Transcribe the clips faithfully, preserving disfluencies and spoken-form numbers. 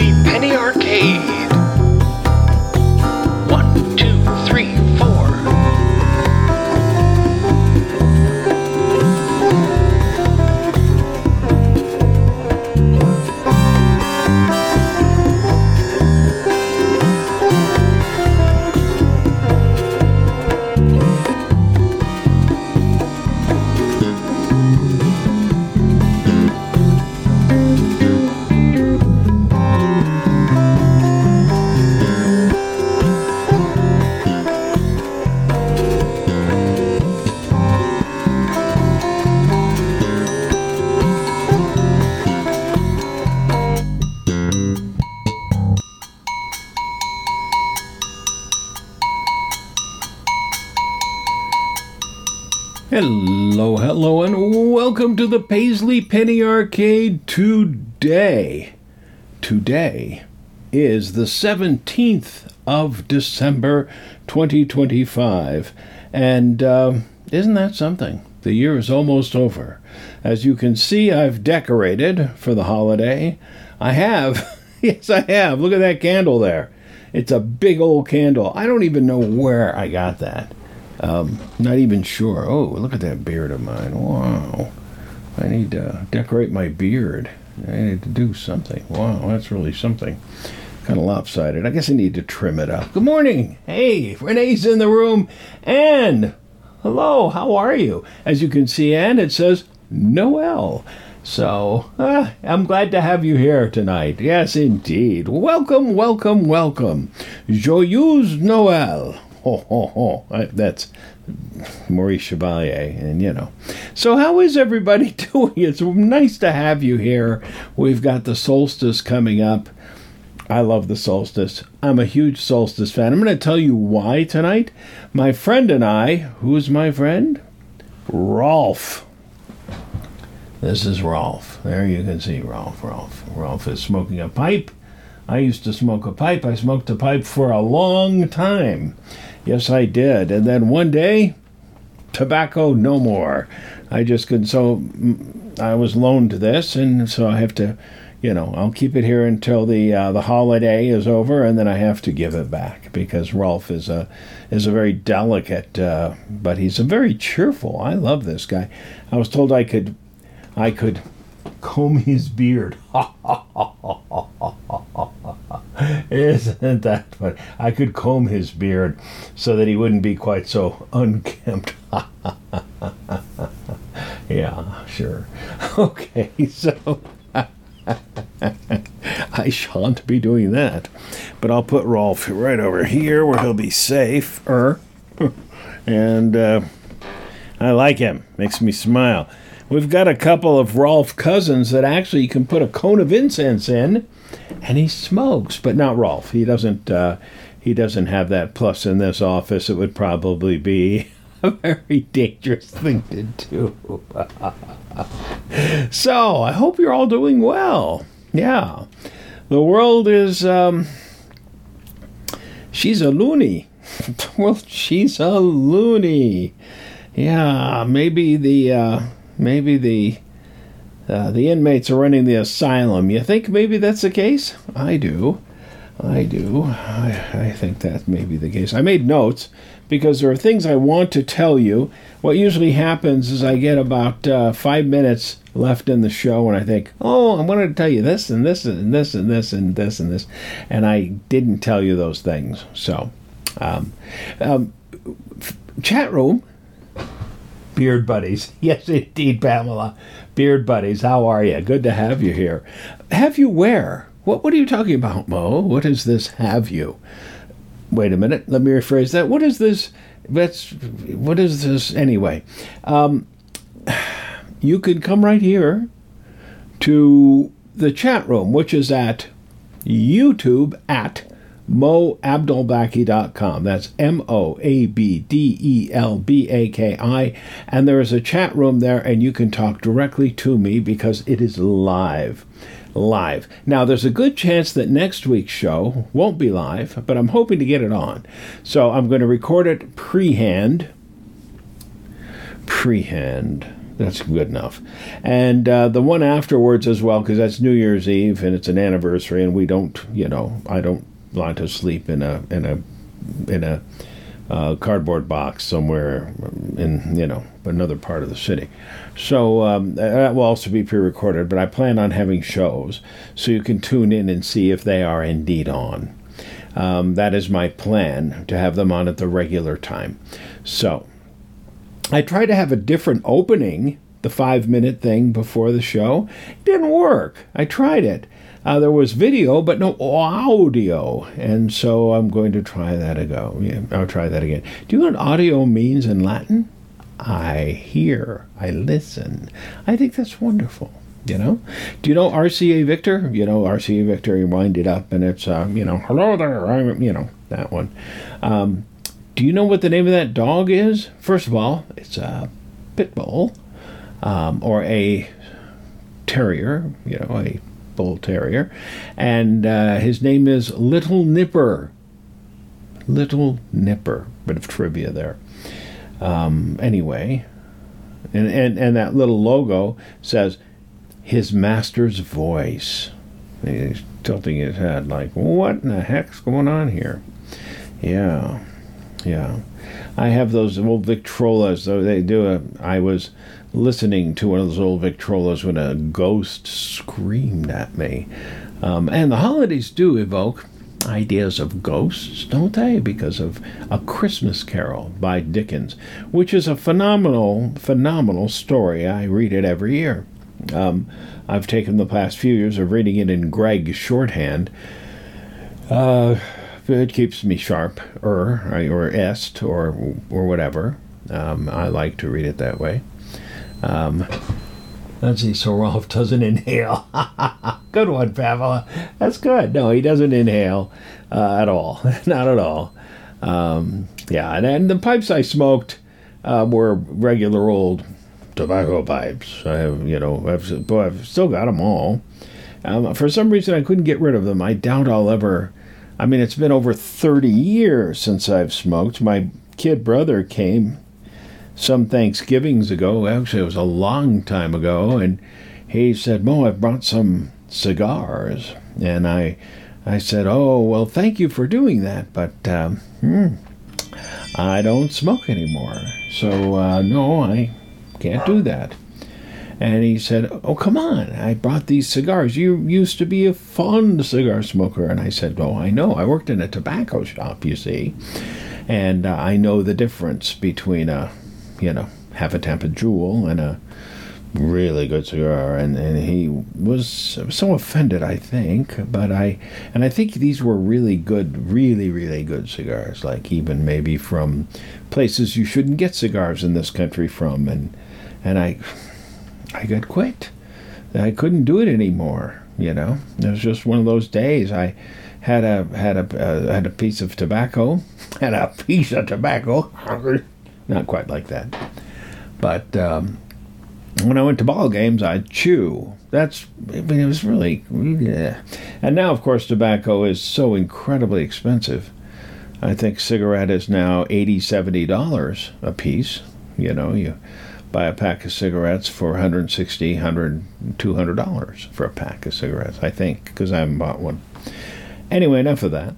Paisley Penny Arcade. One, two, three, four. Hello, hello, and welcome to the Paisley Penny Arcade today. Today is the seventeenth of December, twenty twenty-five, and uh, isn't that something? The year is almost over. As you can see, I've decorated for the holiday. I have. Yes, I have. Look at that candle there. It's a big old candle. I don't even know where I got that. Um, not even sure. Oh, look at that beard of mine. Wow. I need to decorate my beard. I need to do something. Wow, that's really something. Kind of lopsided. I guess I need to trim it up. Good morning. Hey, Renee's in the room. Ann, hello, how are you? As you can see, Ann, it says Noel. So, uh, I'm glad to have you here tonight. Yes, indeed. Welcome, welcome, welcome. Joyeuse Noël. Ho, ho, ho. That's Maurice Chevalier, and you know. So how is everybody doing? It's nice to have you here. We've got the solstice coming up. I love the solstice. I'm a huge solstice fan. I'm going to tell you why tonight. My friend and I, who's my friend? Rolf. This is Rolf. There you can see Rolf. Rolf. Rolf is smoking a pipe. I used to smoke a pipe. I smoked a pipe for a long time. Yes, I did. And then one day, tobacco no more. I just couldn't. So I was loaned to this, and so I have to, you know, I'll keep it here until the uh, the holiday is over, and then I have to give it back because Rolf is a is a very delicate, uh, but he's a very cheerful. I love this guy. I was told I could, I could comb his beard. Isn't that funny? I could comb his beard so that he wouldn't be quite so unkempt. Yeah, sure. Okay, so I shan't be doing that. But I'll put Rolf right over here where he'll be safer. And uh, I like him. Makes me smile. We've got a couple of Rolf cousins that actually can put a cone of incense in, and he smokes, but not Rolf. He doesn't. Uh, he doesn't have that. Plus, in this office, it would probably be a very dangerous thing to do. So, I hope you're all doing well. Yeah, the world is. Um, she's a loony. Well, she's a loony. Yeah, maybe the. Uh, Maybe the uh, the inmates are running the asylum. You think maybe that's the case? I do. I do. I, I think that may be the case. I made notes because there are things I want to tell you. What usually happens is I get about uh, five minutes left in the show and I think, oh, I wanted to tell you this and this and this and this and this and this. And I didn't tell you those things. So, um, um, f- chat room. Beard buddies. Yes, indeed, Pamela. Beard buddies, how are you? Good to have you here. Have you where? What What are you talking about, Mo? What is this have you? Wait a minute. Let me rephrase that. What is this? That's, what is this anyway? Um, you can come right here to the chat room, which is at YouTube at mo abdelbaki dot com. That's M O A B D E L B A K I. And there is a chat room there, and you can talk directly to me because it is live. Live. Now, there's a good chance that next week's show won't be live, but I'm hoping to get it on. So I'm going to record it pre-hand. Pre-hand. That's good enough. And uh, the one afterwards as well, because that's New Year's Eve and it's an anniversary, and we don't, you know, I don't want to sleep in a in a in a uh, cardboard box somewhere in, you know, another part of the city. So um, that will also be pre-recorded, but I plan on having shows so you can tune in and see if they are indeed on. Um, that is my plan, to have them on at the regular time. So I tried to have a different opening, the five-minute thing before the show. It didn't work. I tried it. Uh, there was video, but no audio, and so I'm going to try that ago. Yeah, I'll try that again. Do you know what audio means in Latin? I hear. I listen. I think that's wonderful. You know? Do you know R C A Victor? You know, R C A Victor, you wind it up, and it's, uh, you know, hello there, I'm, you know, that one. Um, do you know what the name of that dog is? First of all, it's a pit bull, um, or a terrier, you know, a bull terrier, and uh, his name is Little Nipper. Little Nipper. Bit of trivia there. Um, anyway, and, and, and that little logo says, his master's voice. He's tilting his head like, what in the heck's going on here? Yeah, yeah. I have those old Victrolas, though they do a, I was listening to one of those old Victrolas when a ghost screamed at me. Um, and the holidays do evoke ideas of ghosts, don't they? Because of A Christmas Carol by Dickens, which is a phenomenal, phenomenal story. I read it every year. Um, I've taken the past few years of reading it in Gregg shorthand. Uh, it keeps me sharp, or or est, or or whatever. Um, I like to read it that way. Um, let's see. So Rolf doesn't inhale. Good one, Pamela. That's good. No, he doesn't inhale uh, at all. Not at all. Um, yeah, and, and the pipes I smoked uh, were regular old tobacco pipes. I have, you know, I've, boy, I've still got them all. Um, for some reason, I couldn't get rid of them. I doubt I'll ever. I mean, it's been over thirty years since I've smoked. My kid brother came some Thanksgivings ago. Actually, it was a long time ago, and he said, "Mo, I brought some cigars." And I, I said, "Oh, well, thank you for doing that, but um, hmm, I don't smoke anymore. So uh, no, I can't do that." And he said, "Oh, come on, I brought these cigars. You used to be a fond cigar smoker." And I said, "Oh, I know. I worked in a tobacco shop, you see. And uh, I know the difference between a, you know, half a Tampa Jewel and a really good cigar." And, and he was so offended, I think. But I, and I think these were really good, really, really good cigars. Like even maybe from places you shouldn't get cigars in this country from. And, and I... I got quit. I couldn't do it anymore. You know, it was just one of those days. I had a had a uh, had a piece of tobacco, had a piece of tobacco. Not quite like that, but um, when I went to ball games, I'd chew. That's I mean, it was really, yeah. And now, of course, tobacco is so incredibly expensive. I think cigarette is now eighty, seventy dollars a piece. You know, you buy a pack of cigarettes for one hundred sixty dollars, one hundred dollars, two hundred dollars for a pack of cigarettes, I think, because I haven't bought one. Anyway, enough of that.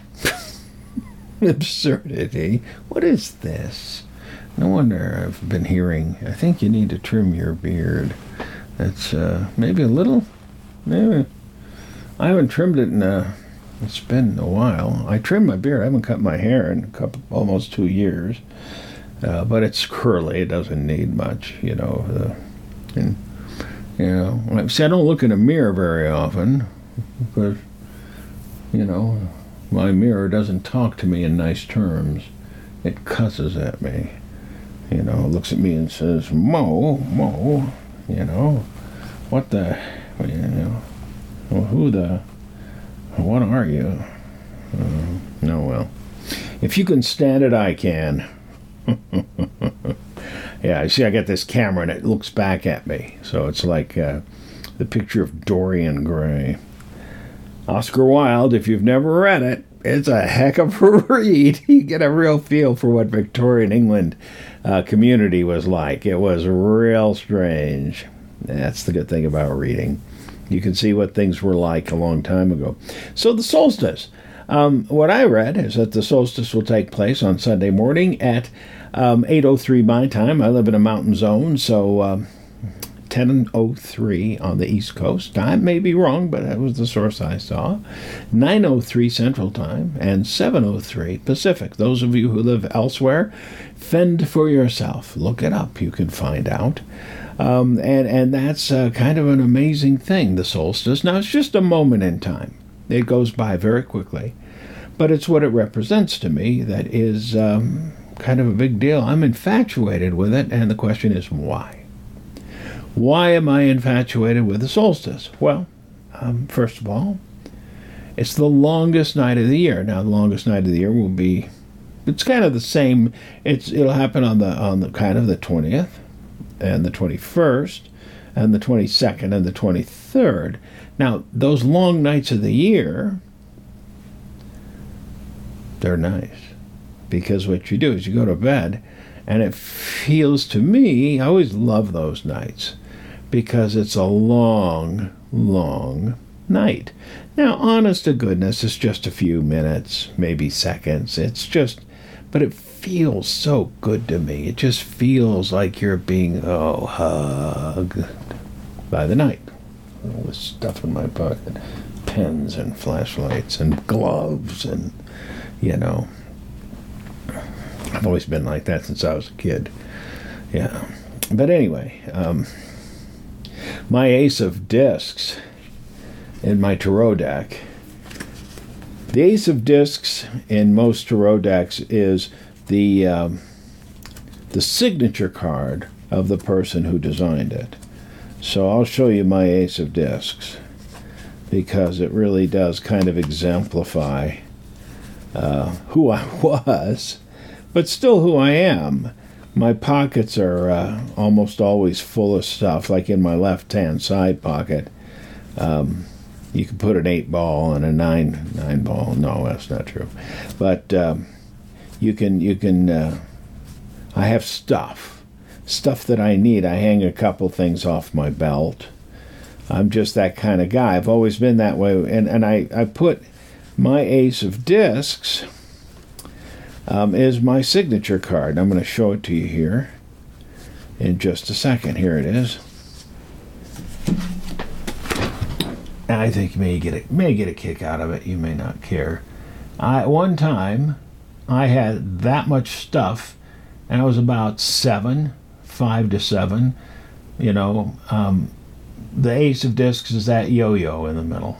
Absurdity. What is this? No wonder I've been hearing, I think you need to trim your beard. That's uh, maybe a little, maybe. I haven't trimmed it in a, it's been a while. I trimmed my beard. I haven't cut my hair in a couple, almost two years. Uh, but it's curly. It doesn't need much, you know. Uh, and, you know, see, I don't look in a mirror very often because, you know, my mirror doesn't talk to me in nice terms. It cusses at me. You know, looks at me and says, "Mo, Mo," you know, what the, you know, who the, what are you? Uh, no, well, if you can stand it, I can. Yeah, see, I got this camera and it looks back at me, so it's like uh, the picture of Dorian Gray. Oscar Wilde, if you've never read it, it's a heck of a read. You get a real feel for what Victorian England uh, community was like. It was real strange. That's the good thing about reading. You can see what things were like a long time ago. So the solstice. Um, what I read is that the solstice will take place on Sunday morning at um, eight oh three my time. I live in a mountain zone, so um, ten oh three on the East Coast. I may be wrong, but that was the source I saw. nine oh three Central Time and seven oh three Pacific. Those of you who live elsewhere, fend for yourself. Look it up. You can find out. Um, and, and that's uh, kind of an amazing thing, the solstice. Now, it's just a moment in time. It goes by very quickly. But it's what it represents to me that is um, kind of a big deal. I'm infatuated with it, and the question is why? Why am I infatuated with the solstice? Well, um, first of all, it's the longest night of the year. Now, the longest night of the year will be, it's kind of the same. It's It'll happen on the on the kind of the twentieth and the twenty-first and the twenty-second and the twenty-third. Now, those long nights of the year, they're nice, because what you do is you go to bed, and it feels to me, I always love those nights, because it's a long, long night. Now, honest to goodness, it's just a few minutes, maybe seconds. It's just, but it feels so good to me. It just feels like you're being, oh, hugged by the night. All this stuff in my pocket, pens and flashlights and gloves and, you know, I've always been like that since I was a kid. Yeah. But anyway, um, my ace of discs in my tarot deck, the ace of discs in most tarot decks is the um, the signature card of the person who designed it. So I'll show you my ace of discs, because it really does kind of exemplify uh, who I was, but still who I am. My pockets are uh, almost always full of stuff, like in my left-hand side pocket. Um, you can put an eight ball and a nine nine ball. No, that's not true. But um, you can, you can uh, I have stuff. Stuff that I need. I hang a couple things off my belt. I'm just that kind of guy. I've always been that way. And, and I, I put my ace of discs um, is my signature card. I'm going to show it to you here in just a second. Here it is. And I think you may get a, may get a kick out of it. You may not care. I, one time, I had that much stuff, and I was about seven, five to seven. You know, um, the ace of discs is that yo-yo in the middle.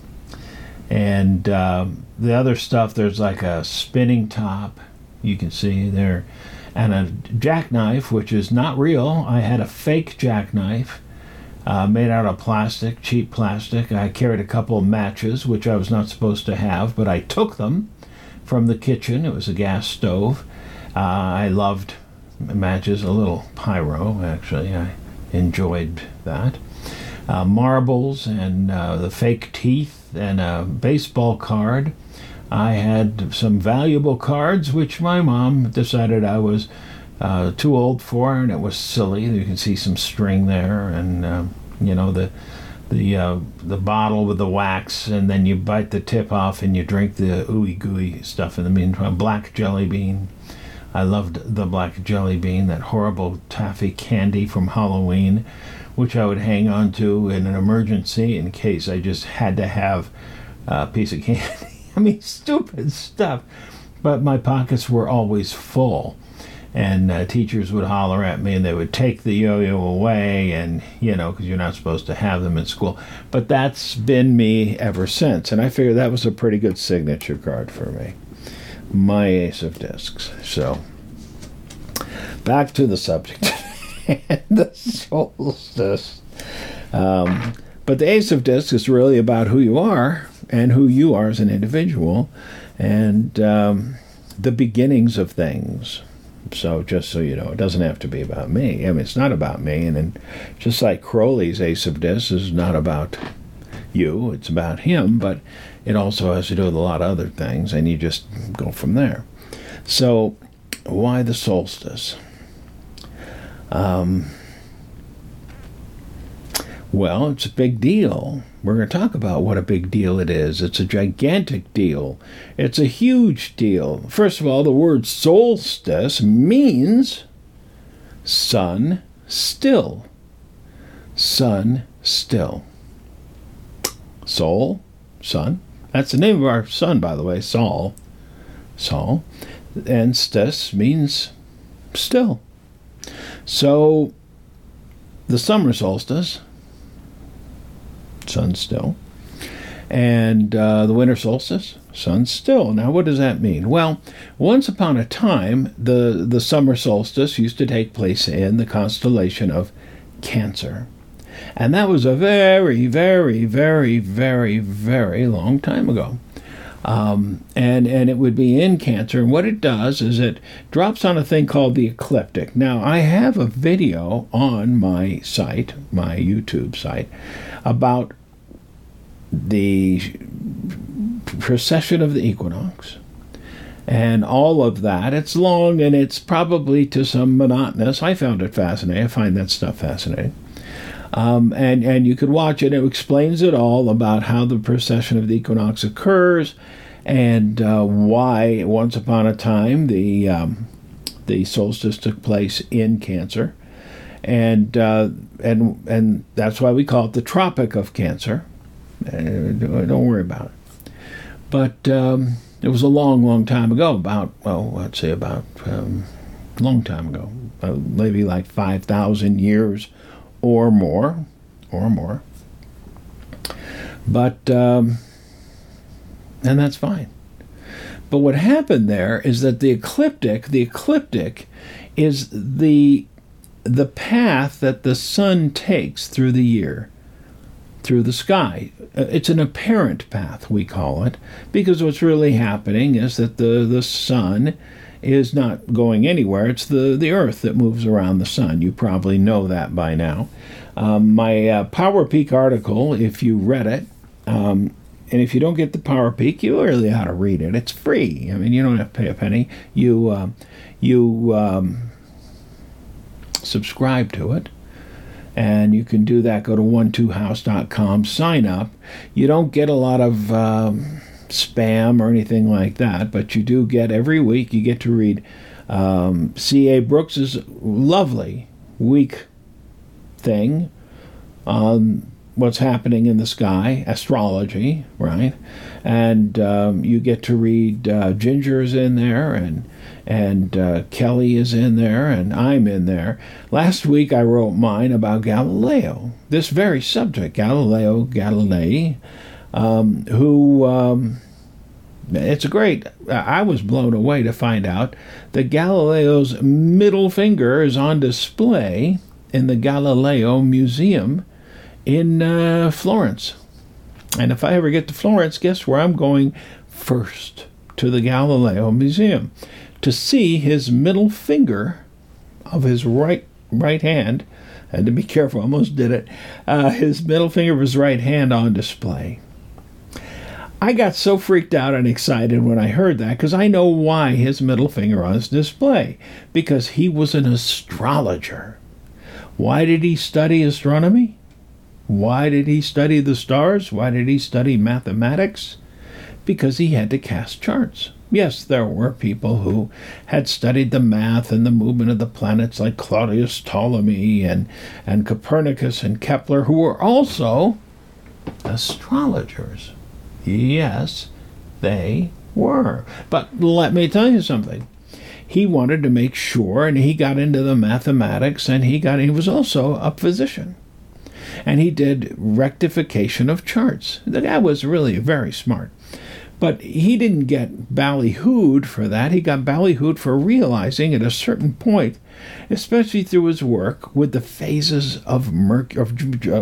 And uh, the other stuff, there's like a spinning top, you can see there, and a jackknife, which is not real. I had a fake jackknife uh, made out of plastic, cheap plastic. I carried a couple of matches, which I was not supposed to have, but I took them from the kitchen. It was a gas stove. Uh, I loved matches, a little pyro, actually. I enjoyed that. Uh, marbles and uh, the fake teeth and a baseball card. I had some valuable cards, which my mom decided I was uh, too old for, and it was silly. You can see some string there, and uh, you know the the uh, the bottle with the wax, and then you bite the tip off and you drink the ooey gooey stuff in the meantime. Black jelly bean. I loved the black jelly bean, that horrible taffy candy from Halloween, which I would hang on to in an emergency in case I just had to have a piece of candy. I mean, stupid stuff. But my pockets were always full. And uh, teachers would holler at me, and they would take the yo-yo away, and, you know, because you're not supposed to have them in school. But that's been me ever since. And I figured that was a pretty good signature card for me. My ace of discs. So, back to the subject. The solstice. Um, but the ace of discs is really about who you are and who you are as an individual, and um, the beginnings of things. So just so you know, it doesn't have to be about me. I mean, it's not about me. And then just like Crowley's ace of discs is not about you, it's about him, but it also has to do with a lot of other things, and you just go from there. So why the solstice? Um, well, it's a big deal. We're going to talk about what a big deal it is. It's a gigantic deal. It's a huge deal. First of all, the word solstice means sun still. Sun still. Sol, sun. That's the name of our sun, by the way, Sol. Sol. And stis means still. So, the summer solstice, sun still. And uh, the winter solstice, sun still. Now, what does that mean? Well, once upon a time, the, the summer solstice used to take place in the constellation of Cancer. And that was a very, very, very, very, very long time ago. Um, and, and it would be in Cancer. And what it does is it drops on a thing called the ecliptic. Now, I have a video on my site, my YouTube site, about the precession of the equinox and all of that. It's long and it's probably to some monotonous. I found it fascinating. I find that stuff fascinating. Um, and, and you could watch it. It explains it all about how the precession of the equinox occurs and uh, why once upon a time the um, the solstice took place in Cancer. And uh, and and that's why we call it the Tropic of Cancer. Uh, don't worry about it. But um, it was a long, long time ago. About well, let's say about um, a long time ago, uh, maybe like five thousand years or more, or more. But um, and that's fine. But what happened there is that the ecliptic, the ecliptic, is the the path that the sun takes through the year, through the sky. It's an apparent path, we call it, because what's really happening is that the, the sun is not going anywhere. It's the, the Earth that moves around the sun. You probably know that by now. Um, my uh, PowerPeak article, if you read it, um, and if you don't get the PowerPeak, you really ought to read it. It's free. I mean, you don't have to pay a penny. You, uh, you, um, subscribe to it, and you can do that. Go to one two house dot com, sign up. You don't get a lot of um, spam or anything like that, but you do get every week, you get to read um, C A Brooks's lovely week thing on what's happening in the sky, astrology, right? And um, you get to read uh, Ginger's in there, and and uh, Kelly is in there, and I'm in there. Last week I wrote mine about Galileo, this very subject, Galileo Galilei, um, who, um, it's a great, I was blown away to find out that Galileo's middle finger is on display in the Galileo Museum in uh, Florence. And if I ever get to Florence, guess where I'm going first? To the Galileo Museum, to see his middle finger of his right right hand. I had to be careful, I almost did it. Uh, his middle finger of his right hand on display. I got so freaked out and excited when I heard that, because I know why his middle finger was display. Because he was an astrologer. Why did he study astronomy? Why did he study the stars? Why did he study mathematics? Because he had to cast charts. Yes, there were people who had studied the math and the movement of the planets, like Claudius Ptolemy and, and Copernicus and Kepler, who were also astrologers. Yes, they were. But let me tell you something. He wanted to make sure, and he got into the mathematics, and he got he was also a physician. And he did rectification of charts. The guy was really very smart. But he didn't get ballyhooed for that. He got ballyhooed for realizing at a certain point, especially through his work with the phases of Merc- of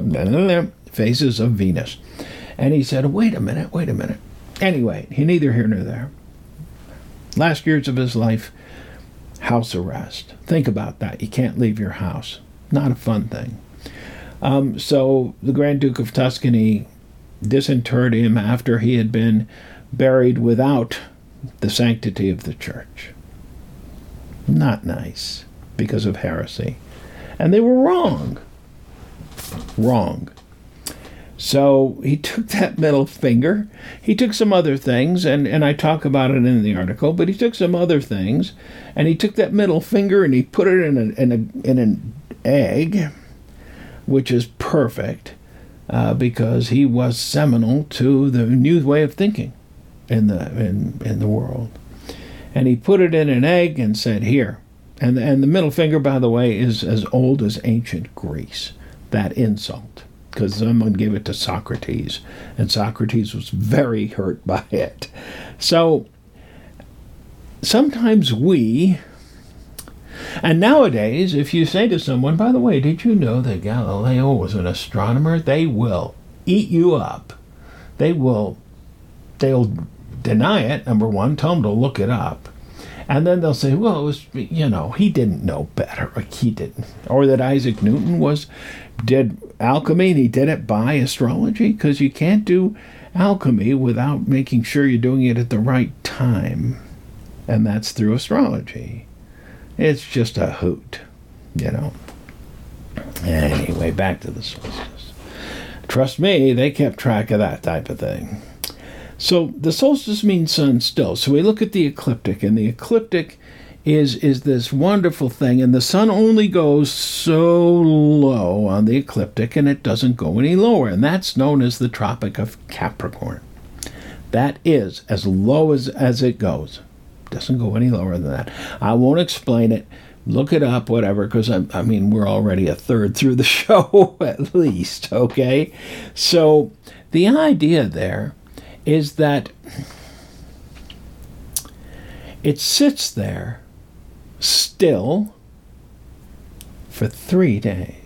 phases of Venus. And he said, wait a minute, wait a minute. Anyway, he neither here nor there. Last years of his life, house arrest. Think about that. You can't leave your house. Not a fun thing. Um, so the Grand Duke of Tuscany disinterred him after he had been buried without the sanctity of the church. Not nice, because of heresy. And they were wrong. Wrong. So he took that middle finger. He took some other things, and, and I talk about it in the article, but he took some other things, and he took that middle finger and he put it in, a, in, a, in an egg, which is perfect, uh, because he was seminal to the new way of thinking in the in, in the world. And he put it in an egg and said, here. And, and the middle finger, by the way, is as old as ancient Greece, that insult. Because someone gave it to Socrates, and Socrates was very hurt by it. So sometimes we, and nowadays, if you say to someone, by the way, did you know that Galileo was an astronomer? They will eat you up. They will, they'll deny it, number one, tell them to look it up. And then they'll say, well, it was, you know, he didn't know better. Like he didn't. Or that Isaac Newton was, did alchemy and he did it by astrology. Because you can't do alchemy without making sure you're doing it at the right time. And that's through astrology. It's just a hoot, you know. Anyway, back to the solstice. Trust me, they kept track of that type of thing. So the solstice means sun still. So we look at the ecliptic, and the ecliptic is is this wonderful thing, and the sun only goes so low on the ecliptic, and it doesn't go any lower, and that's known as the Tropic of Capricorn. That is as low as, as it goes. It doesn't go any lower than that. I won't explain it. Look it up, whatever, because, I, I mean, we're already a third through the show, at least, okay? So the idea there is that it sits there still for three days.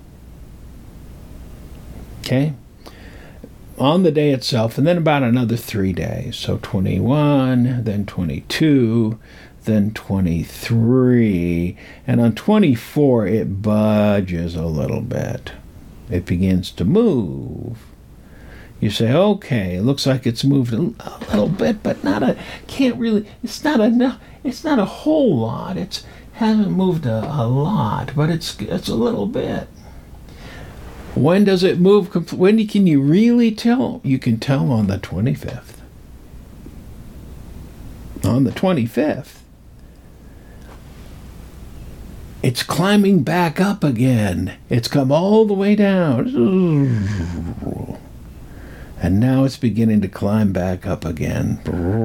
Okay? On the day itself, and then about another three days. So twenty-one, then twenty-two, then twenty-three, and on twenty-four it budges a little bit. It begins to move. You say, okay, it looks like it's moved a, a little bit, but not a, can't really, it's not enough, it's not a whole lot. It's hasn't moved a, a lot, but it's it's a little bit. When does it move? When can you really tell? You can tell on the twenty-fifth. On the twenty-fifth. It's climbing back up again. It's come all the way down. And now it's beginning to climb back up again.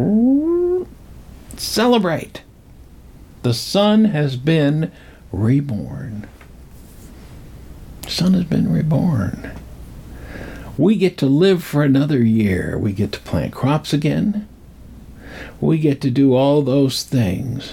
Celebrate. The sun has been reborn. The sun has been reborn. We get to live for another year. We get to plant crops again. We get to do all those things.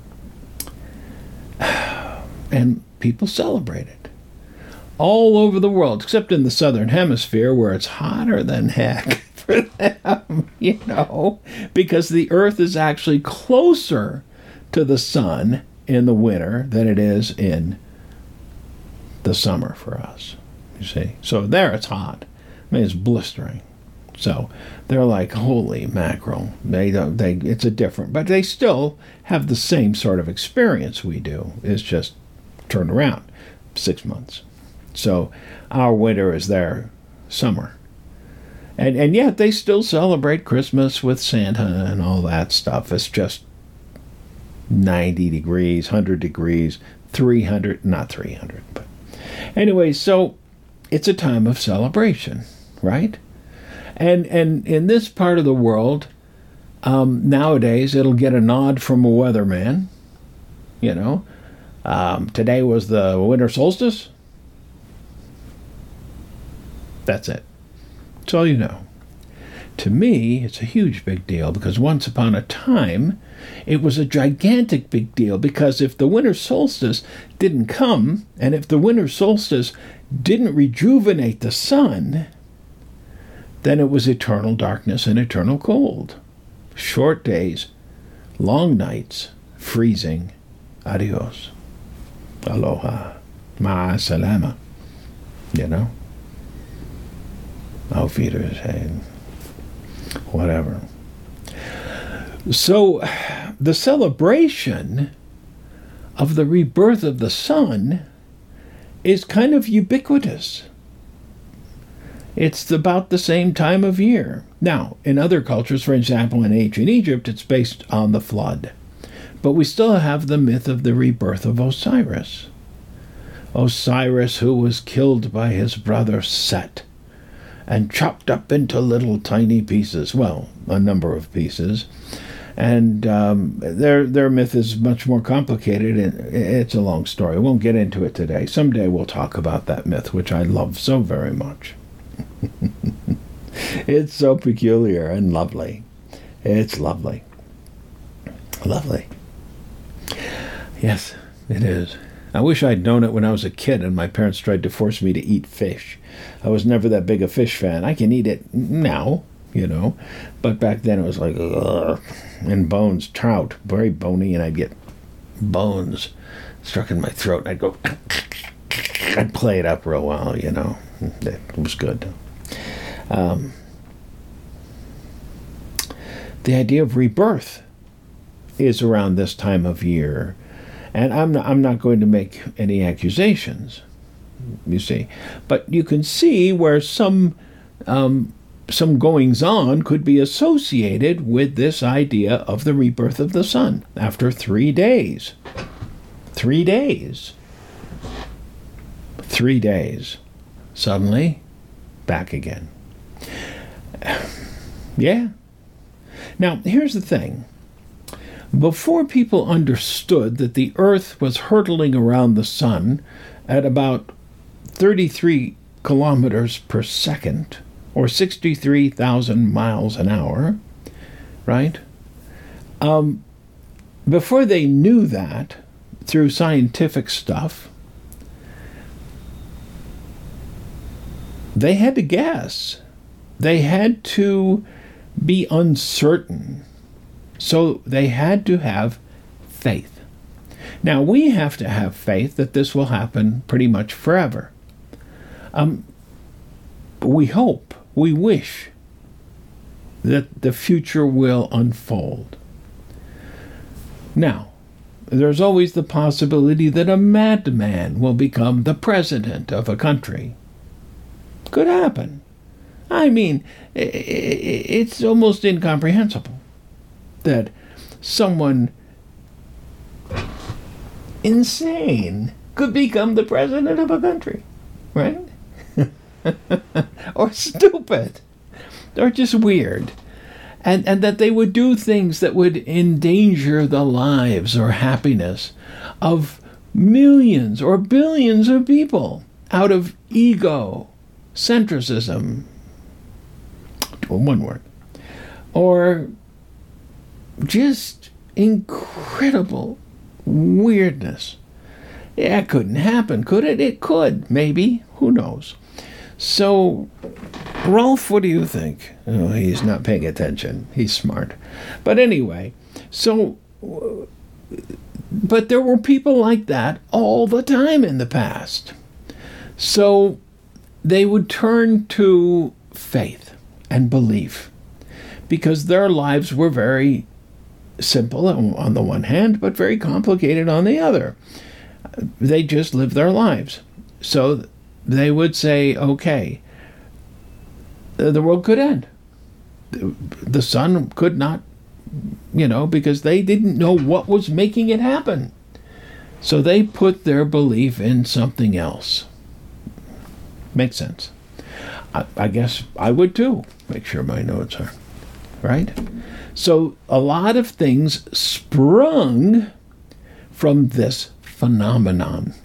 And people celebrate it. All over the world, except in the southern hemisphere where it's hotter than heck for them, you know, because the earth is actually closer to the sun in the winter than it is in the summer for us, you see. So there it's hot. I mean, it's blistering. So they're like, holy mackerel. They don't, they, it's a different, but they still have the same sort of experience we do. It's just turned around six months. So our winter is their summer. And and yet they still celebrate Christmas with Santa and all that stuff. It's just ninety degrees, one hundred degrees, three hundred, not three hundred. But anyway, so it's a time of celebration, right? And, and in this part of the world, um, nowadays it'll get a nod from a weatherman, you know. Um, today was the winter solstice. That's it. That's all you know. To me, it's a huge big deal because once upon a time, it was a gigantic big deal because if the winter solstice didn't come, and if the winter solstice didn't rejuvenate the sun, then it was eternal darkness and eternal cold. Short days, long nights, freezing. Adios. Aloha. Ma'a salama. You know? Auf Wiedersehen. Whatever. So, the celebration of the rebirth of the sun is kind of ubiquitous. It's about the same time of year. Now, in other cultures, for example, in ancient Egypt, it's based on the flood. But we still have the myth of the rebirth of Osiris. Osiris, who was killed by his brother Set and chopped up into little tiny pieces, well, a number of pieces. And um, their their myth is much more complicated, and it's a long story. I won't get into it today. Someday we'll talk about that myth, which I love so very much. It's so peculiar and lovely. It's lovely. Lovely. Yes, it is. I wish I'd known it when I was a kid and my parents tried to force me to eat fish. I was never that big a fish fan. I can eat it now, you know, but back then it was like, ugh. And bones, trout, very bony, and I'd get bones stuck in my throat, and I'd go, I'd play it up real well, you know. It was good. Um, the idea of rebirth is around this time of year. And I'm not, I'm not going to make any accusations, you see. But you can see where some um, some goings-on could be associated with this idea of the rebirth of the sun after three days. Three days. Three days. Suddenly, back again. Yeah. Now, here's the thing. Before people understood that the Earth was hurtling around the sun at about thirty-three kilometers per second, or sixty-three thousand miles an hour, right? Um, before they knew that, through scientific stuff, they had to guess. They had to be uncertain. So they had to have faith. Now, we have to have faith that this will happen pretty much forever. Um, we hope, we wish that the future will unfold. Now, there's always the possibility that a madman will become the president of a country. Could happen. I mean, it's almost incomprehensible that someone insane could become the president of a country, right? Or stupid, or just weird. And, and that they would do things that would endanger the lives or happiness of millions or billions of people out of ego, centricism, one word, or just incredible weirdness. Yeah, it couldn't happen, could it? It could, maybe. Who knows? So, Rolf, what do you think? Oh, he's not paying attention. He's smart. But anyway, so, but there were people like that all the time in the past. So, they would turn to faith and belief because their lives were very simple on the one hand, but very complicated on the other. They just lived their lives. So they would say, okay, the world could end. The sun could not, you know, because they didn't know what was making it happen. So they put their belief in something else. Makes sense. I, I guess I would too. Make sure my notes are right. So a lot of things sprung from this phenomenon.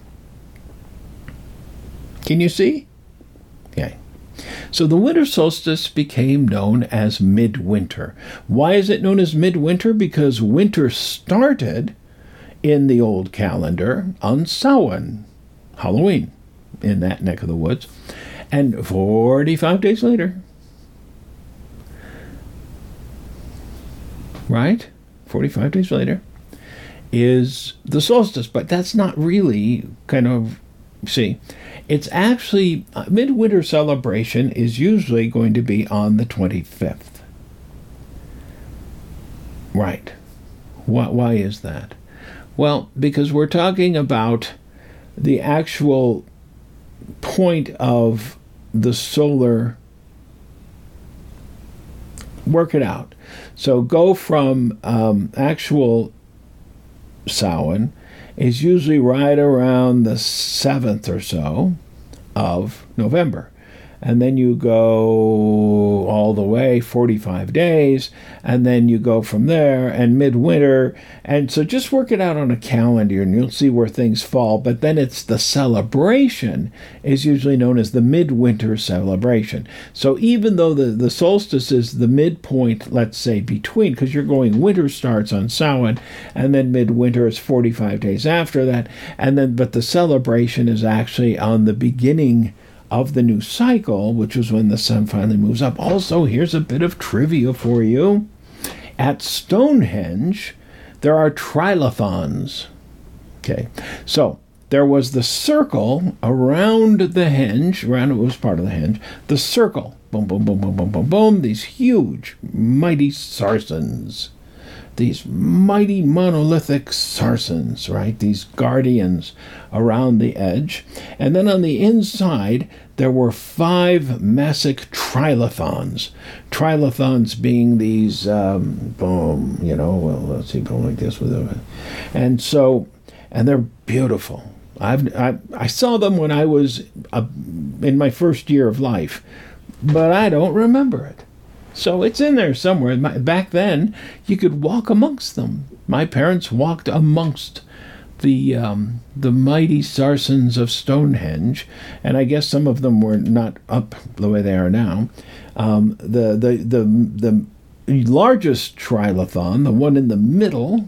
Can you see? Okay. So the winter solstice became known as midwinter. Why is it known as midwinter? Because winter started in the old calendar on Samhain, Halloween, in that neck of the woods. And forty-five days later, right? forty-five days later is the solstice. But that's not really kind of, see, it's actually, uh, midwinter celebration is usually going to be on the twenty-fifth. Right. Why, why is that? Well, because we're talking about the actual point of the solar, work it out. So go from um, actual Samhain is usually right around the seventh or so of November. And then you go all the way forty-five days, and then you go from there, and midwinter. And so just work it out on a calendar, and you'll see where things fall. But then it's the celebration is usually known as the midwinter celebration. So even though the, the solstice is the midpoint, let's say, between, because you're going, winter starts on Samhain, and then midwinter is forty-five days after that, and then but the celebration is actually on the beginning of the new cycle, which is when the sun finally moves up. Also, here's a bit of trivia for you. At Stonehenge, there are trilithons. Okay, so there was the circle around the henge, around it was part of the henge, the circle, boom, boom, boom, boom, boom, boom, boom, these huge, mighty sarsens. These mighty monolithic sarsens, right? These guardians around the edge. And then on the inside, there were five Masic trilithons. Trilithons being these, um, boom, you know, well, let's see, go like this with it. And so, and they're beautiful. I've, I, I saw them when I was uh, in my first year of life, but I don't remember it. So it's in there somewhere. Back then, you could walk amongst them. My parents walked amongst the um, the mighty sarsens of Stonehenge, and I guess some of them were not up the way they are now. Um, the, the the the largest trilithon, the one in the middle,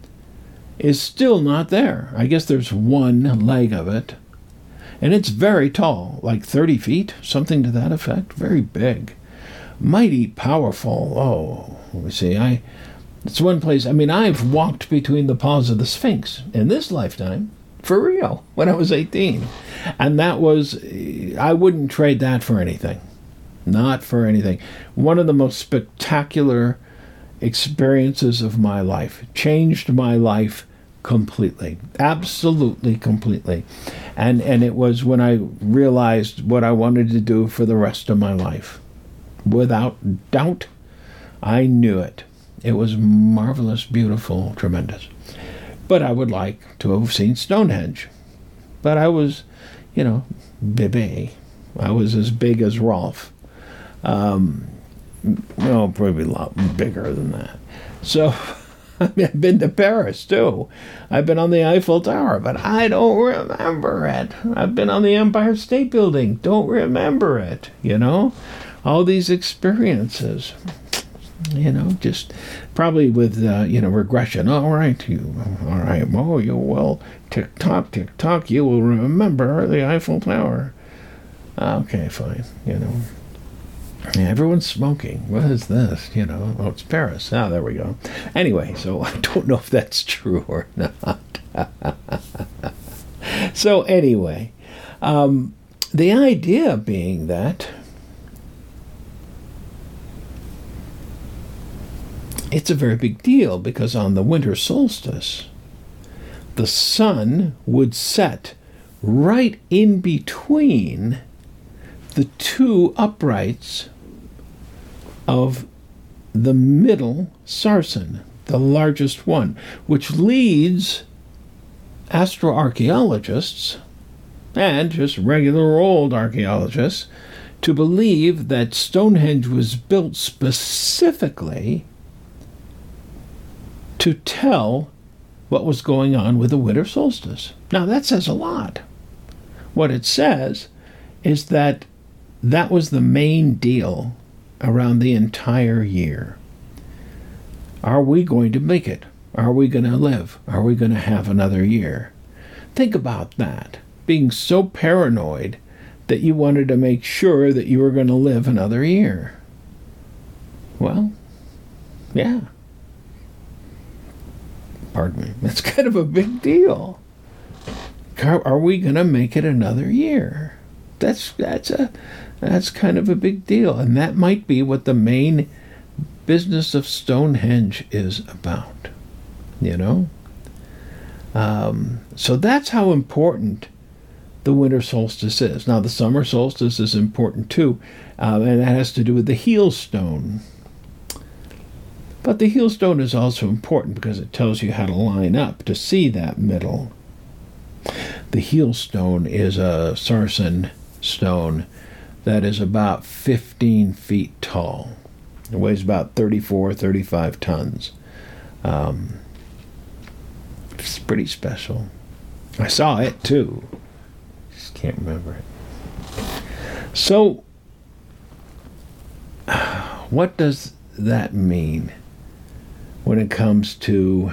is still not there. I guess there's one leg of it, and it's very tall, like thirty feet, something to that effect. Very big. Mighty powerful. Oh, let me see. I, it's one place. I mean, I've walked between the paws of the Sphinx in this lifetime, for real, when I was eighteen. And that was, I wouldn't trade that for anything. Not for anything. One of the most spectacular experiences of my life. Changed my life completely. Absolutely completely. And, and it was when I realized what I wanted to do for the rest of my life. Without doubt, I knew it. It was marvelous, beautiful, tremendous. But I would like to have seen Stonehenge. But I was, you know, bébé. I was as big as Rolf. Um, no, probably a lot bigger than that. So, I mean, I've been to Paris, too. I've been on the Eiffel Tower, but I don't remember it. I've been on the Empire State Building. Don't remember it, you know? All these experiences, you know, just probably with, uh, you know, regression. All right, you, all right, oh, you will, tick-tock, tick-tock, you will remember the Eiffel Tower. Okay, fine, you know. Yeah, everyone's smoking. What is this? You know, oh, it's Paris. Ah, there we go. Anyway, so I don't know if that's true or not. So anyway, um, the idea being that it's a very big deal because on the winter solstice, the sun would set right in between the two uprights of the middle sarsen, the largest one, which leads astroarchaeologists and just regular old archaeologists to believe that Stonehenge was built specifically to tell what was going on with the winter solstice. Now, that says a lot. What it says is that that was the main deal around the entire year. Are we going to make it? Are we going to live? Are we going to have another year? Think about that. Being so paranoid that you wanted to make sure that you were going to live another year. Well, yeah. Pardon me. That's kind of a big deal. Are we going to make it another year? That's that's a that's kind of a big deal, and that might be what the main business of Stonehenge is about. You know, um, so that's how important the winter solstice is. Now, the summer solstice is important too, um, and that has to do with the heel stone. But the heel stone is also important because it tells you how to line up to see that middle. The heel stone is a sarsen stone that is about fifteen feet tall. It weighs about thirty-four, thirty-five tons. Um, it's pretty special. I saw it too. Just can't remember it. So, what does that mean when it comes to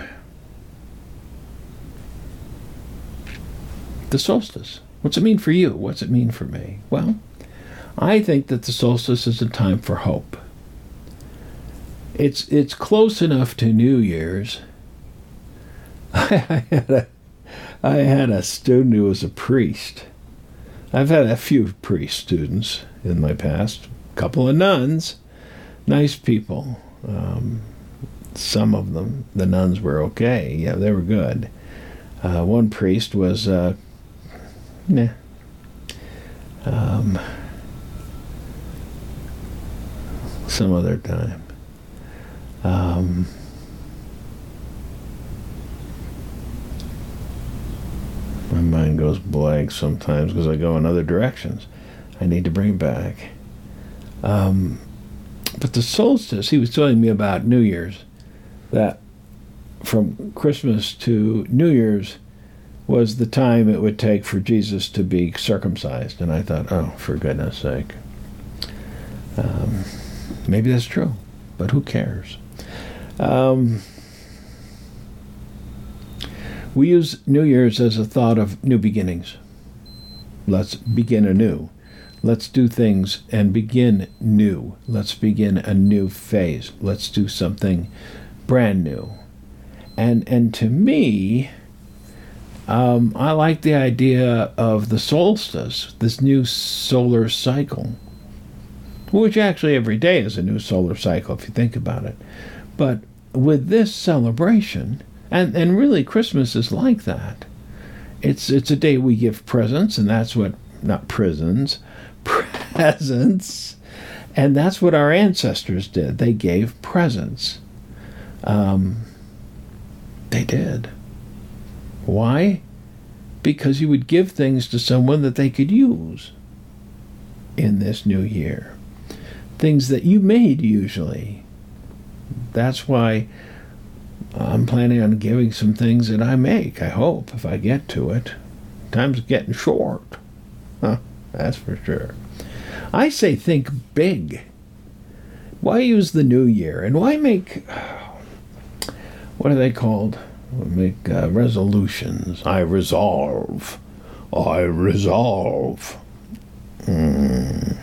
the solstice? What's it mean for you? What's it mean for me? Well, I think that the solstice is a time for hope. It's it's close enough to New Year's. I had a I had a student who was a priest. I've had a few priest students in my past, a couple of nuns, nice people. Um, some of them, the nuns were okay. Yeah, they were good. Uh, one priest was, uh, nah. Um, some other time. Um, my mind goes blank sometimes because I go in other directions. I need to bring it back. Um, but the solstice, he was telling me about New Year's, that from Christmas to New Year's was the time it would take for Jesus to be circumcised. And I thought, oh, for goodness sake. Um, maybe that's true, but who cares? Um, we use New Year's as a thought of new beginnings. Let's begin anew. Let's do things and begin new. Let's begin a new phase. Let's do something brand new. And and to me, um, I like the idea of the solstice, this new solar cycle, which actually every day is a new solar cycle if you think about it. But with this celebration, and, and really Christmas is like that. It's it's a day we give presents, and that's what, not prisons, presents. And that's what our ancestors did. They gave presents. Um, they did. Why? Because you would give things to someone that they could use in this new year. Things that you made usually. That's why I'm planning on giving some things that I make, I hope, if I get to it. Time's getting short. Huh, that's for sure. I say think big. Why use the new year? And why make, what are they called? Make uh, resolutions. I resolve. I resolve. Mm.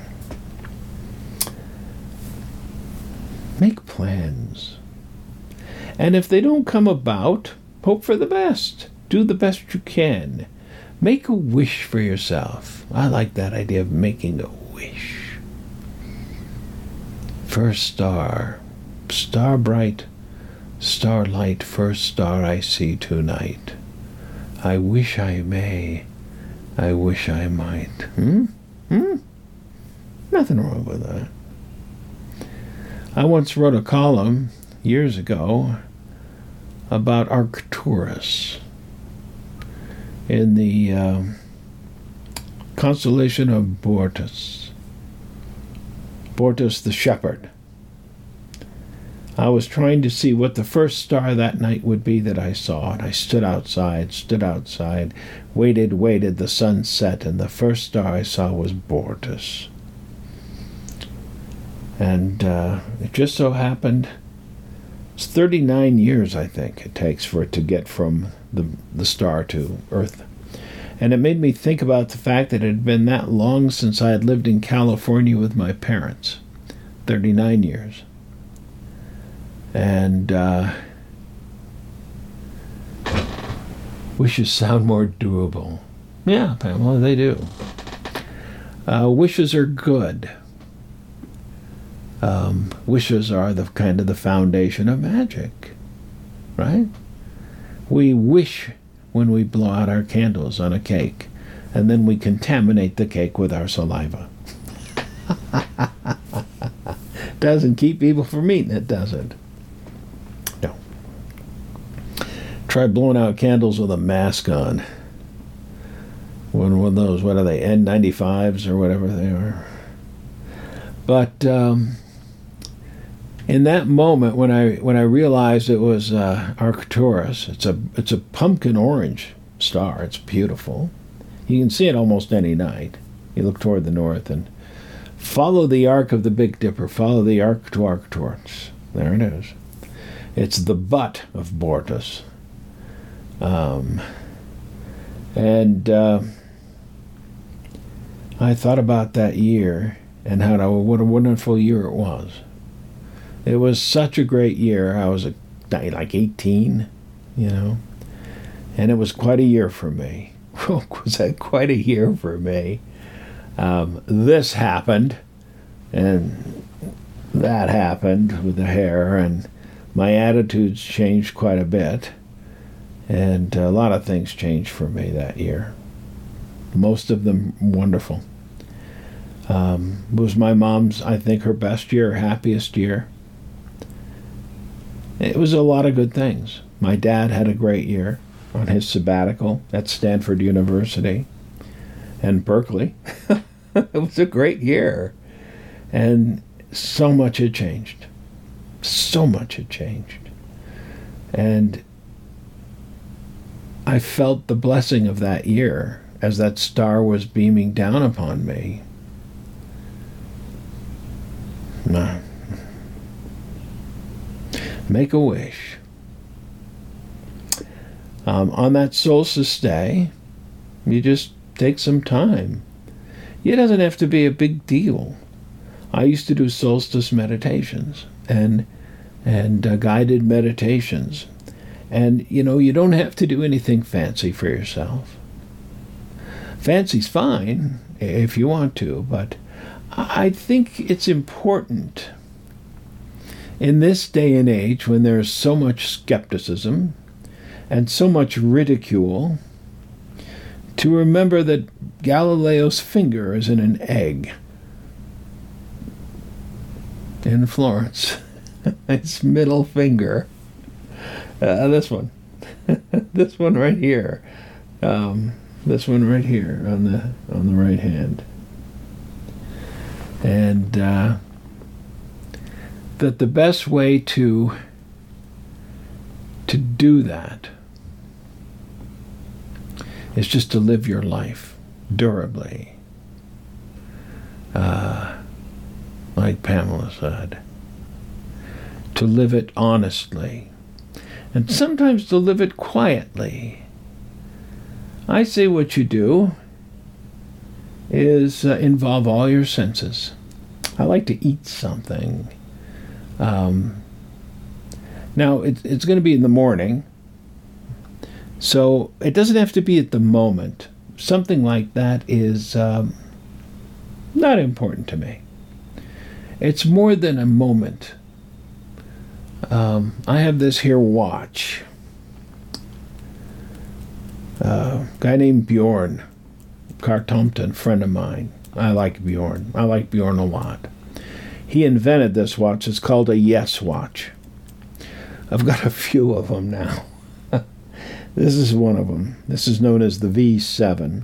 Make plans. And if they don't come about, hope for the best. Do the best you can. Make a wish for yourself. I like that idea of making a wish. First star, star bright, starlight, first star I see tonight. I wish I may, I wish I might. Hmm? Hmm? Nothing wrong with that. I once wrote a column years ago about Arcturus in the uh, constellation of Boreas. Boreas the shepherd. I was trying to see what the first star that night would be that I saw, and I stood outside, stood outside, waited, waited, the sun set, and the first star I saw was Boreas. And uh, it just so happened, it's thirty-nine years, I think, it takes for it to get from the, the star to Earth. And it made me think about the fact that it had been that long since I had lived in California with my parents. thirty-nine years. And uh, wishes sound more doable. Yeah, Pamela, they do. Uh, wishes are good. Um, wishes are the kind of the foundation of magic, right? We wish when we blow out our candles on a cake. and then we contaminate the cake with our saliva. Doesn't keep people from eating it, does it? No. Try blowing out candles with a mask on. One of those, what are they, N ninety-fives or whatever they are. But um, in that moment, when I when I realized it was uh, Arcturus, it's a it's a pumpkin orange star. It's beautiful. You can see it almost any night. You look toward the north and follow the arc of the Big Dipper. Follow the arc to Arcturus. There it is. It's the butt of Bortus. Um, and uh, I thought about that year and how to, what a wonderful year it was. It was such a great year. I was a, like eighteen, you know, and it was quite a year for me. Was that quite a year for me? Um, this happened, and that happened with the hair, and my attitudes changed quite a bit, and a lot of things changed for me that year. Most of them wonderful. Um, it was my mom's, I think, her best year, happiest year. It was a lot of good things. My dad had a great year on his sabbatical at Stanford University and Berkeley. It was a great year. And so much had changed. So much had changed. And I felt the blessing of that year as that star was beaming down upon me. Nah. Make a wish. Um, on that solstice day, you just take some time. It doesn't have to be a big deal. I used to do solstice meditations and and uh, guided meditations. And, you know, you don't have to do anything fancy for yourself. Fancy's fine if you want to, but I think it's important in this day and age when there's so much skepticism and so much ridicule to remember that Galileo's finger is in an egg in Florence. His middle finger. Uh, this one. This one right here. Um, this one right here on the on the right hand. And uh, that the best way to to do that is just to live your life durably. Uh, like Pamela said. To live it honestly. And sometimes to live it quietly. I say what you do is uh, involve all your senses. I like to eat something. Um, now, it, it's going to be in the morning, so it doesn't have to be at the moment. Something like that is um, not important to me. It's more than a moment. Um, I have this here watch. Uh, a guy named Bjorn Cartompton, friend of mine. I like Bjorn. I like Bjorn a lot. He invented this watch. It's called a Yes watch. I've got a few of them now. This is one of them. This is known as the V seven.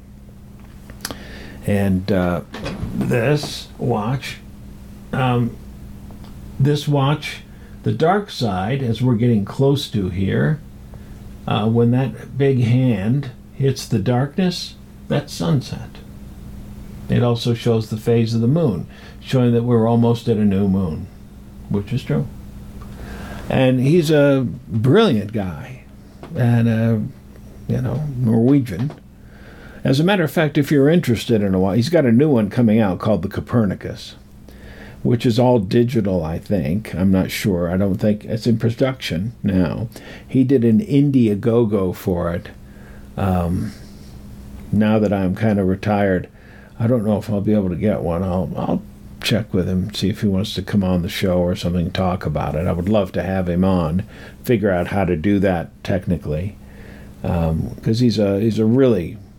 And uh, this watch, um, this watch, the dark side, as we're getting close to here, uh, when that big hand hits the darkness, that's sunset. It also shows the phase of the moon, showing that we're almost at a new moon, which is true. And he's a brilliant guy, and a, you know, Norwegian. As a matter of fact, if you're interested in a while, he's got a new one coming out called the Copernicus, which is all digital, I think. I'm not sure. I don't think it's in production now. He did an Indiegogo for it. Um, now that I'm kind of retired, I don't know if I'll be able to get one. I'll I'll check with him, see if he wants to come on the show or something, talk about it. I would love to have him on, figure out how to do that technically, because um, he's a he's a really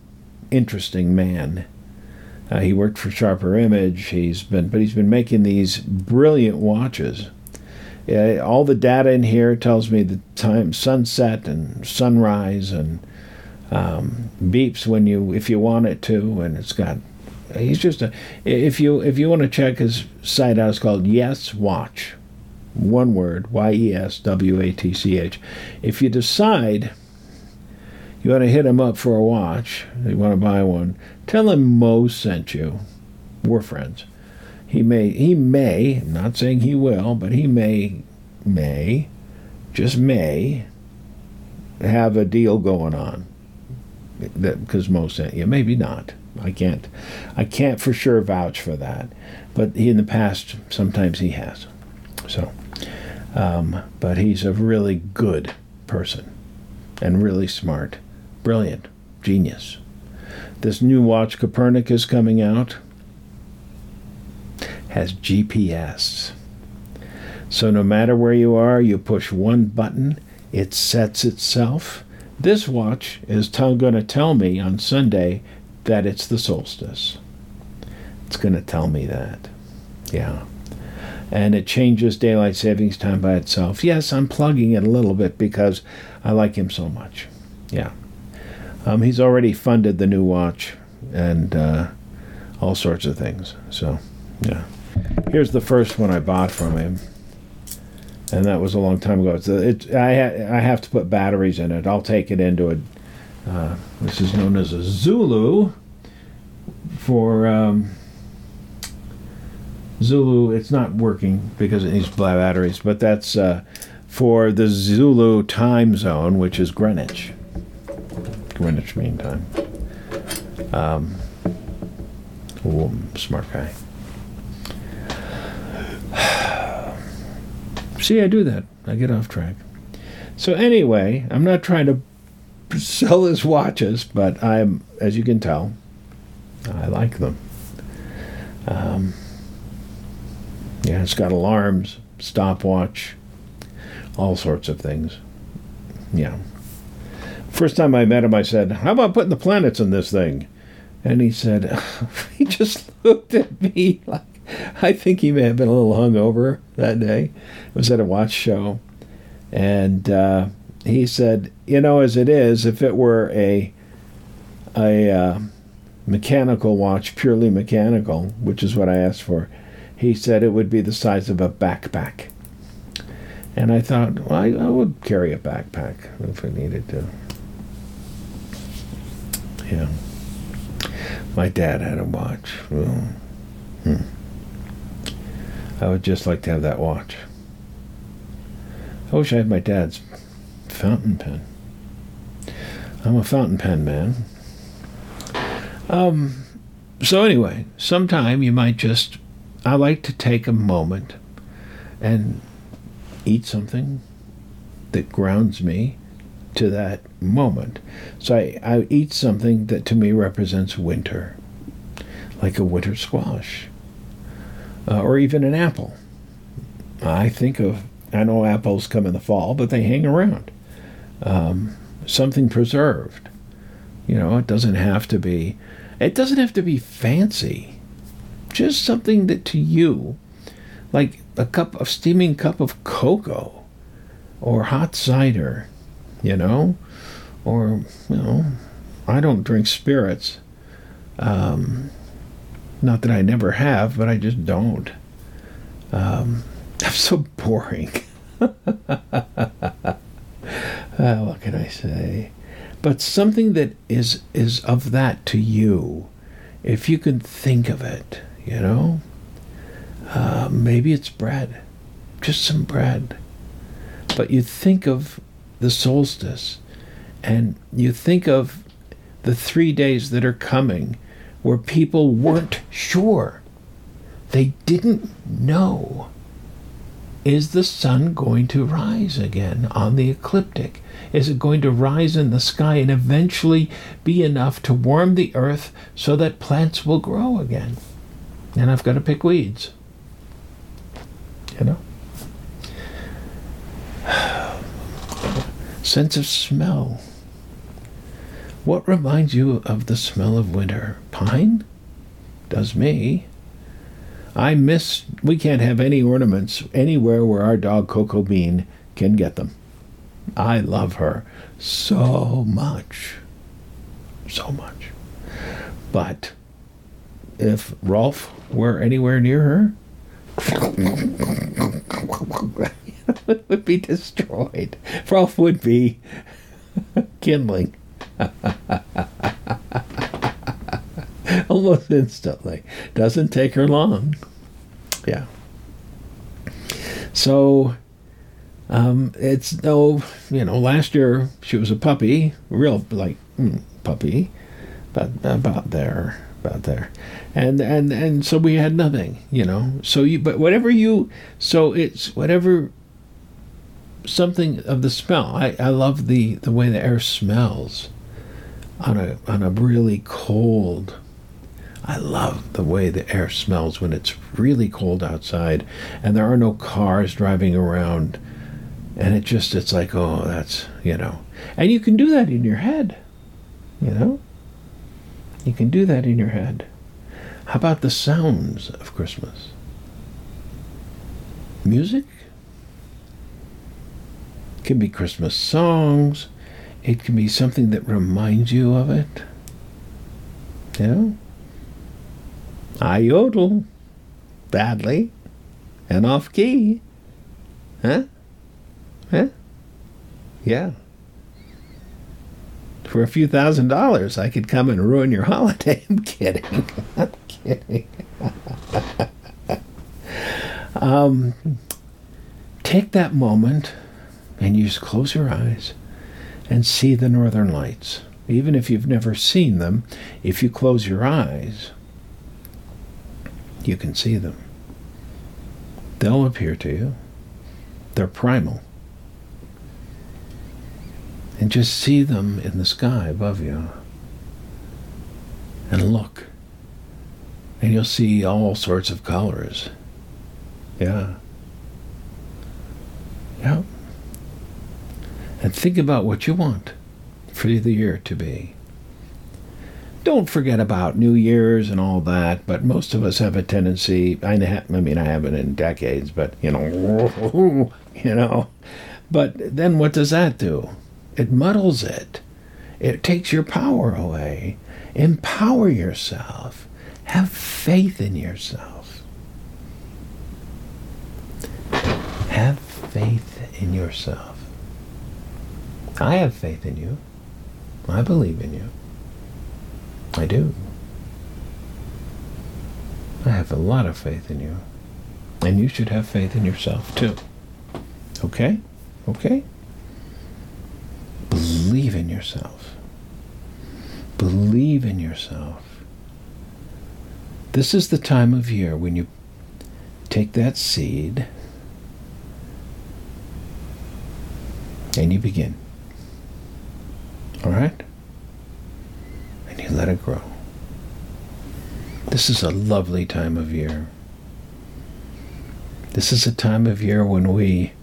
interesting man. Uh, he worked for Sharper Image. He's been, but he's been making these brilliant watches. Uh, all the data in here tells me the time, sunset and sunrise, and um, beeps when you, if you want it to, and it's got. He's just a. If you if you want to check his site out, it's called Yes Watch, one word, Y E S W A T C H. If you decide you want to hit him up for a watch, you want to buy one, tell him Mo sent you. We're friends. He may, he may, I'm not saying he will, but he may, may, just may, have a deal going on. That because Mo sent you. Maybe not. I can't, I can't for sure vouch for that. But he, in the past, sometimes he has. So, um, but he's a really good person and really smart. Brilliant. Genius. This new watch, Copernicus, coming out, has G P S. So no matter where you are, you push one button, it sets itself. This watch is t- going to tell me on Sunday that it's the solstice. It's going to tell me that. Yeah. And it changes daylight savings time by itself. Yes, I'm plugging it a little bit because I like him so much. Yeah. Um, he's already funded the new watch and uh, all sorts of things. So, yeah. Here's the first one I bought from him, and that was a long time ago. It's a, it, I, ha- I have to put batteries in it. I'll take it into a, uh, this is known as a Zulu for, um, Zulu, it's not working because it needs batteries, but that's uh, for the Zulu time zone, which is Greenwich. Greenwich Mean Time. Um, oh, smart guy. See, I do that. I get off track. So anyway, I'm not trying to sell his watches, but I'm, as you can tell, I like them. Um, yeah, it's got alarms, stopwatch, all sorts of things. Yeah. First time I met him, I said, how about putting the planets in this thing? And he said, he just looked at me like, I think he may have been a little hungover that day. It was at a watch show. And uh, he said, you know, as it is, if it were a, a uh, mechanical watch, purely mechanical, which is what I asked for, he said it would be the size of a backpack. And I thought, well, I, I would carry a backpack if I needed to. Yeah. My dad had a watch. Well, hmm. I would just like to have that watch. I wish I had my dad's fountain pen. I'm a fountain pen man. Um. So anyway, sometime you might just, I like to take a moment and eat something that grounds me to that moment. So I, I eat something that to me represents winter, like a winter squash, uh, or even an apple. I think of, I know apples come in the fall, but they hang around. Um, something preserved. You know, it doesn't have to be, it doesn't have to be fancy. Just something that to you, like a cup of steaming cup of cocoa or hot cider, you know, or, you know, I don't drink spirits. Um, not that I never have, but I just don't. Um, I'm so boring. uh, what can I say? But something that is, is of that to you, if you can think of it, you know, uh, maybe it's bread, just some bread. But you think of the solstice, and you think of the three days that are coming where people weren't sure. They didn't know. Is the sun going to rise again on the ecliptic? Is it going to rise in the sky and eventually be enough to warm the earth so that plants will grow again? And I've got to pick weeds. You know? Sense of smell. What reminds you of the smell of winter? Pine? Does me. I miss, we can't have any ornaments anywhere where our dog Coco Bean can get them. I love her so much. So much. But if Rolf were anywhere near her, it would be destroyed. Rolf would be kindling. Almost instantly. Doesn't take her long. Yeah. So, um, it's no, you know, last year she was a puppy, real, like, mm, puppy, but about there, about there. And, and, and so we had nothing, you know. So you, but whatever you, so it's whatever, something of the smell. I, I love the, the way the air smells on a, on a really cold, I love the way the air smells when it's really cold outside and there are no cars driving around, and it just, it's like, oh, that's, you know. And you can do that in your head, you know. You can do that in your head. How about the sounds of Christmas? Music? It can be Christmas songs. It can be something that reminds you of it. You know? I yodel badly and off key. Huh? Huh? Yeah. For a few thousand dollars, I could come and ruin your holiday. I'm kidding. I'm kidding. um, take that moment and you just close your eyes and see the northern lights. Even if you've never seen them, if you close your eyes, you can see them. They'll appear to you. They're primal. And just see them in the sky above you. And look. And you'll see all sorts of colors. Yeah. Yeah. And think about what you want for the year to be. Don't forget about New Year's and all that, but most of us have a tendency, I, ha- I mean, I haven't in decades, but, you know, you know. But then what does that do? It muddles it. It takes your power away. Empower yourself. Have faith in yourself. Have faith in yourself. I have faith in you. I believe in you. I do. I have a lot of faith in you. And you should have faith in yourself too. Okay? Okay? Believe in yourself. Believe in yourself. This is the time of year when you take that seed and you begin. All right? And you let it grow. This is a lovely time of year. This is a time of year when we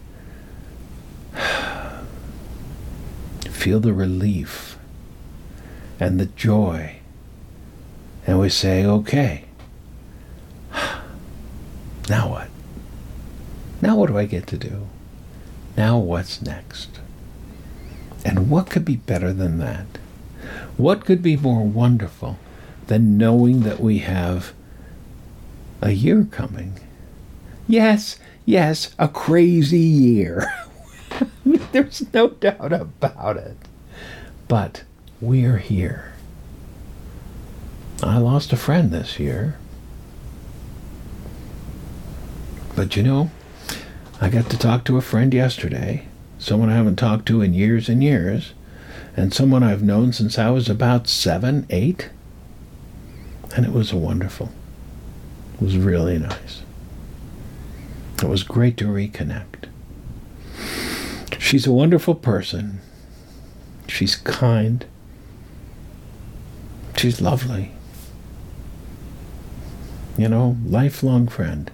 feel the relief and the joy. And we say, okay, now what? Now what do I get to do? Now what's next? And what could be better than that? What could be more wonderful than knowing that we have a year coming? Yes, yes, a crazy year. There's no doubt about it. But we're here. I lost a friend this year. But you know, I got to talk to a friend yesterday, someone I haven't talked to in years and years, and someone I've known since I was about seven, eight. And it was wonderful. It was really nice. It was great to reconnect. She's a wonderful person. She's kind. She's lovely. You know, lifelong friend.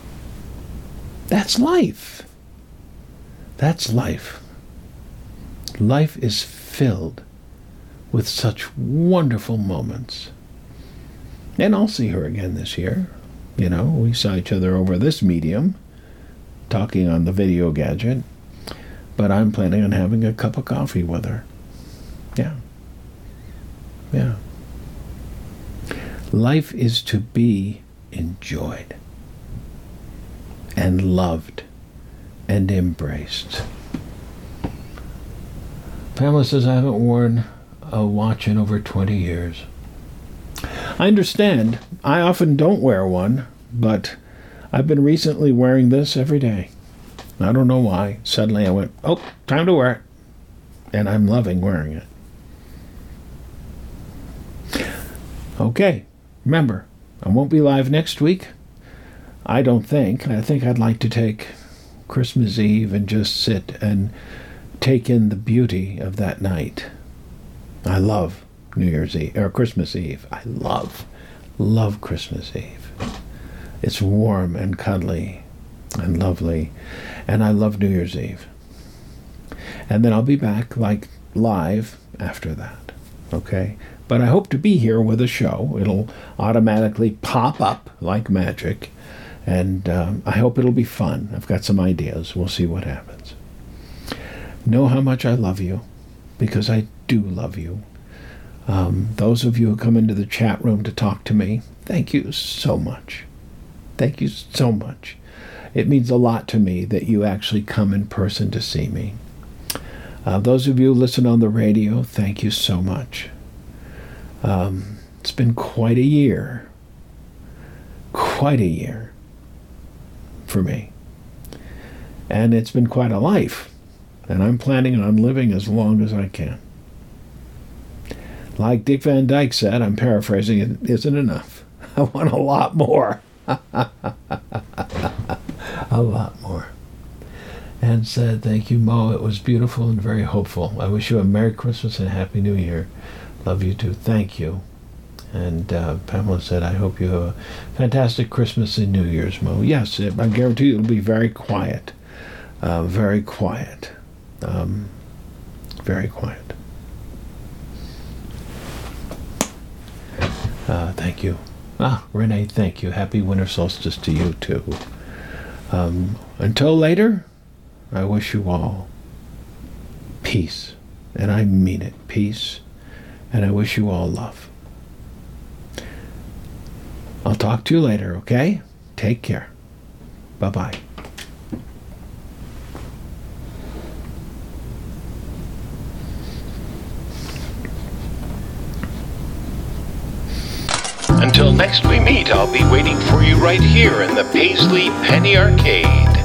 That's life. That's life. Life is filled with such wonderful moments. And I'll see her again this year. You know, we saw each other over this medium, talking on the video gadget. But I'm planning on having a cup of coffee with her. Yeah. Yeah. Life is to be enjoyed and loved and embraced. Pamela says, I haven't worn a watch in over twenty years. I understand. I often don't wear one, but I've been recently wearing this every day. I don't know why. Suddenly I went, oh, time to wear it. And I'm loving wearing it. Okay. Remember, I won't be live next week. I don't think. I think I'd like to take Christmas Eve and just sit and take in the beauty of that night. I love New Year's Eve, or Christmas Eve. I love, love Christmas Eve. It's warm and cuddly and lovely. And I love New Year's Eve. And then I'll be back, like, live after that. Okay? But I hope to be here with a show. It'll automatically pop up like magic. And um, I hope it'll be fun. I've got some ideas. We'll see what happens. Know how much I love you, because I do love you. Um, those of you who come into the chat room to talk to me, thank you so much. Thank you so much. It means a lot to me that you actually come in person to see me. Uh, those of you who listen on the radio, thank you so much. Um, it's been quite a year. Quite a year for me. And it's been quite a life. And I'm planning on living as long as I can. Like Dick Van Dyke said, I'm paraphrasing, it isn't enough. I want a lot more. A lot more. And said, thank you, Mo. It was beautiful and very hopeful. I wish you a Merry Christmas and a Happy New Year. Love you too. Thank you. And uh, Pamela said, I hope you have a fantastic Christmas and New Year's, Mo. Yes, it, I guarantee you it'll be very quiet. Uh, very quiet. Um, very quiet. Uh, thank you. Ah, Renee, thank you. Happy winter solstice to you, too. Um, until later, I wish you all peace. And I mean it, peace. And I wish you all love. I'll talk to you later, okay? Take care. Bye-bye. Until next we meet, I'll be waiting for you right here in the Paisley Penny Arcade.